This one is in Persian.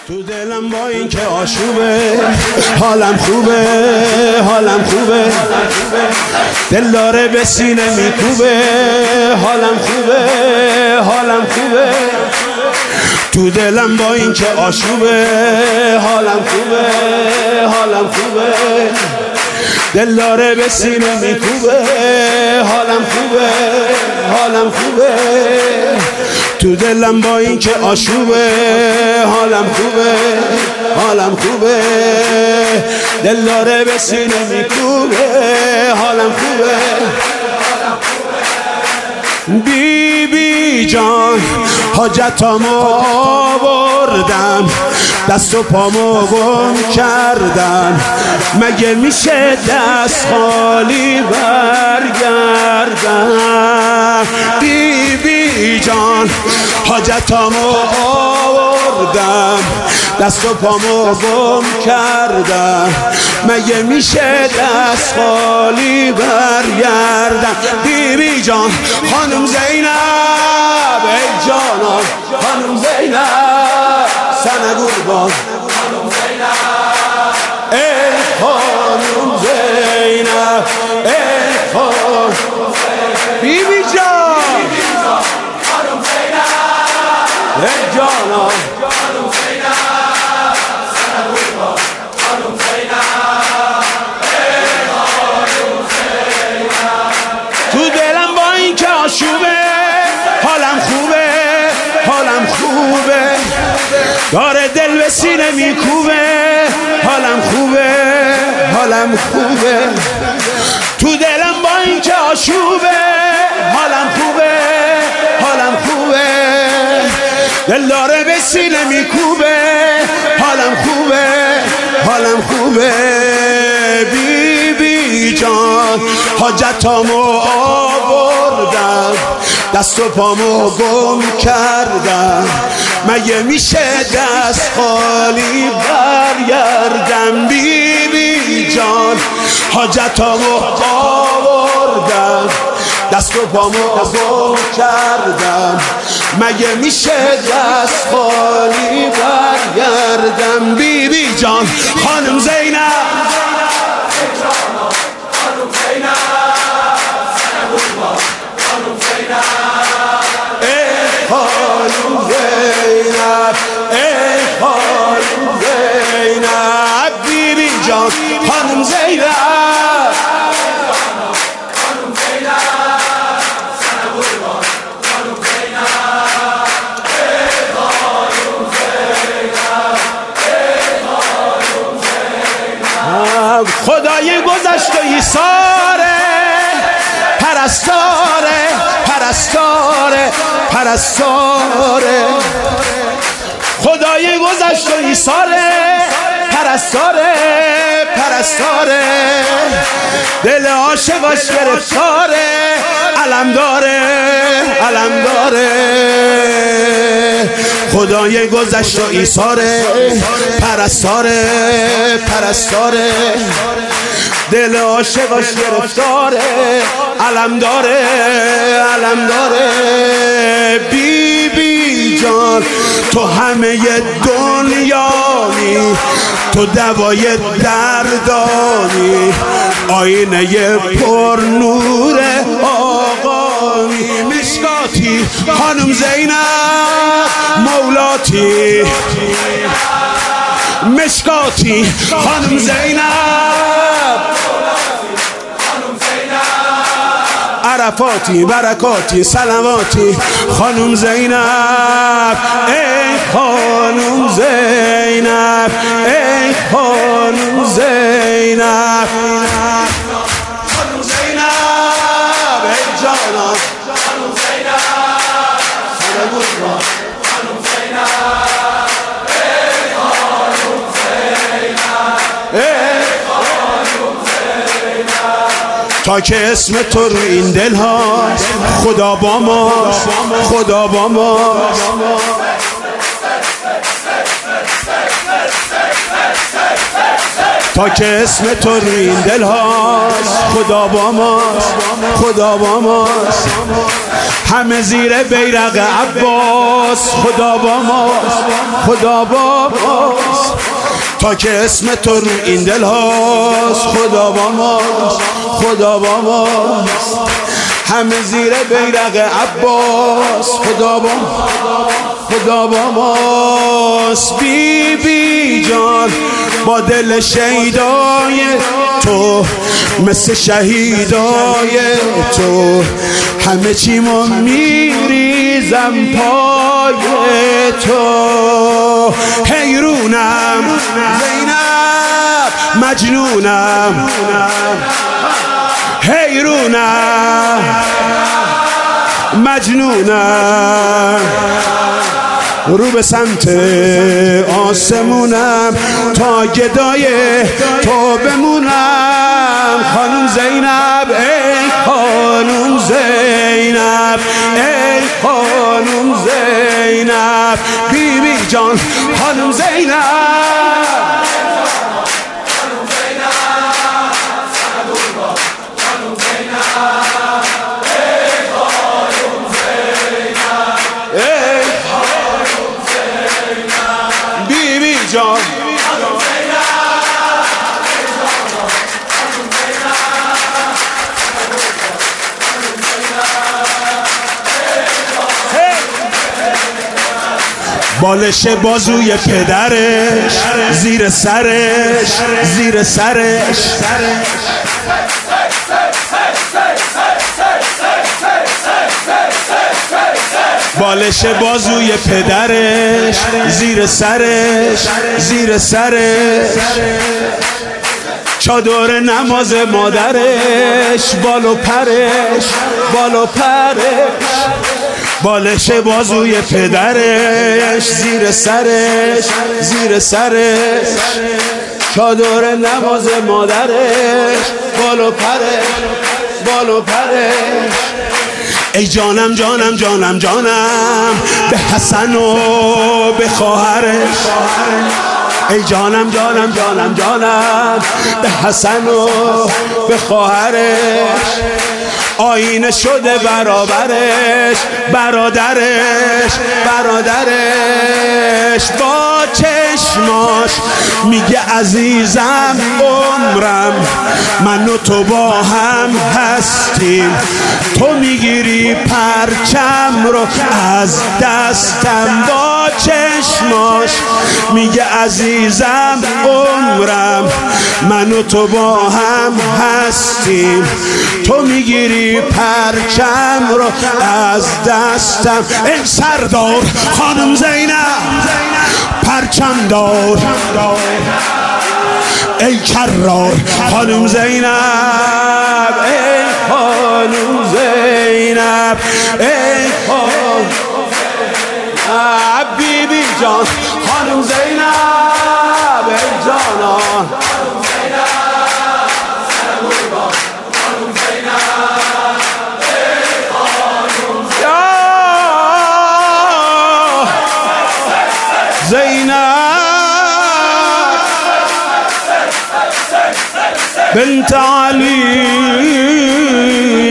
تو دلم با این که آشوبه، حالم خوبه، حالم خوبه، دل داره به سینه میکوبه، حالم خوبه، حالم خوبه، تو دلم با این که آشوبه، حالم خوبه، حالم خوبه، دل داره به سینه میکوبه، حالم خوبه، حالم خوبه، تو دلم با این که آشوبه، حالم خوبه، حالم خوبه، دل داره به سینه میکوبه، حالم خوبه. بی بی جان حاجتامو آوردم، دست و پامو گم کردم، مگه میشه دست خالی برگردم؟ بی بی جان حاجتامو آوردم، دست و پامو گم کردم، مگه میشه دست خالی برگردم؟ بی بی جان خانم زینب، ای جانان خانم زینب، سنه قربان خانم زینب، ای خانم زینب، ای خانم زینب، بی بی جان خانم زینب، ای جانان خانم زینب، سنه قربان خانم زینب، ای خانم زینب. تو دلم با این که آشوبه، حالم خوبه، حالم خوبه، داره دل به سینه میکوبه، حالم خوبه، حالم خوبه، تو دلم با این که آشوبه، حالم خوبه، حالم خوبه، دل داره به سینه میکوبه، حالم خوبه، حالم خوبه. بی بی جان حاجتامو آوردم، دست و پامو گم کردم، مگه میشه دست خالی برگردم؟ بی بی جان حاجتامو آوردم، دست و پامو گم کردم، مگه میشه دست خالی برگردم؟ بی بی جان خانم زینب، خانم زینب، سنه قربان خانم زینب، ای خانم زینب، ای خانم زینب، بی بی جان خانم زینب، خانم زینب، سنه قربان خانم زینب، ای خانم زینب، ای خانم زینب. خدای گذشت و ایثاره، پرستاره، پرستاره، پرستاره، خدای گذشت و ایثاره، پرستاره، پرستاره، دل عاشقاش گرفتاره، علم داره، علم داره، خدای گذشت و ایثاره، پرستاره، پرستاره، دل عاشقاش گرفتاره، علم داره، علم داره. بی بی جان تو همه دنیایی، تو دوای دردانی، آینه پر نور آقایی، مشکاتی خانم زینب مولاتی، مشکاتی خانم زینب، عرفاتی برکاتی سلواتی خانم زینب، ای خانم زینب، ای خانم زینب، خانم زینب، ای جانان خانم زینب، سنه قربان خانم زینب، ای خانم زینب، ای خانم زینب. تا که اسم تو رو این دل هاست، خدا با ما، خدا با ما، تا که اسم تو رو این دل هاست. خدا با ماست، خدا با ماست، همه زیر بیرق عباس. خدا با ماست، خدا با ماست، تا که اسم تو رو این دل هاست. خدا با ماست، خدا با ماست، همه زیر بیرق عباس. خدا با ماست. بی بی جان با دل شیدای تو، مثل شهیدای تو، همه چی ما میریزم پای تو. حیرونم زینب، مجنونم، حیرونم مجنونم، رو به سمت آسمونم تا گدای تو بمونم. خانم زینب، ای خانم زینب، ای خانم زینب، بی بی جان خانم زینب. جان بالش بازوی پدرش، زیر سرش، زیر سرش، بالش بازوی پدرش، زیر سرش، زیر سرش، چادر نماز مادرش، بال و پرش، بال و پرش، بالش بازوی پدرش، زیر سرش، زیر سرش، چادر نماز مادرش، بال و پرش، بال و پرش. ای جانم جانم جانم جانم به حسن و به خواهرش. ای جانم جانم جانم جانم به حسن و به خواهرش. آینه شده برابرش، برادرش، برادرش. با چشماش میگه عزیزم عمرم، من و تو با هم هستیم. تو میگیری پرچم رو از دستم. با چشماش میگه عزیزم عمرم، من و تو با هم هستیم. تو میگیری پرچم رو از دستم. ای سردار خانم زینب پرچم دار، ای کرار خانم زینب، ای خانم زینب، ای خانم بی بی جان خانم زینب، ای جانان زینب بنت علی.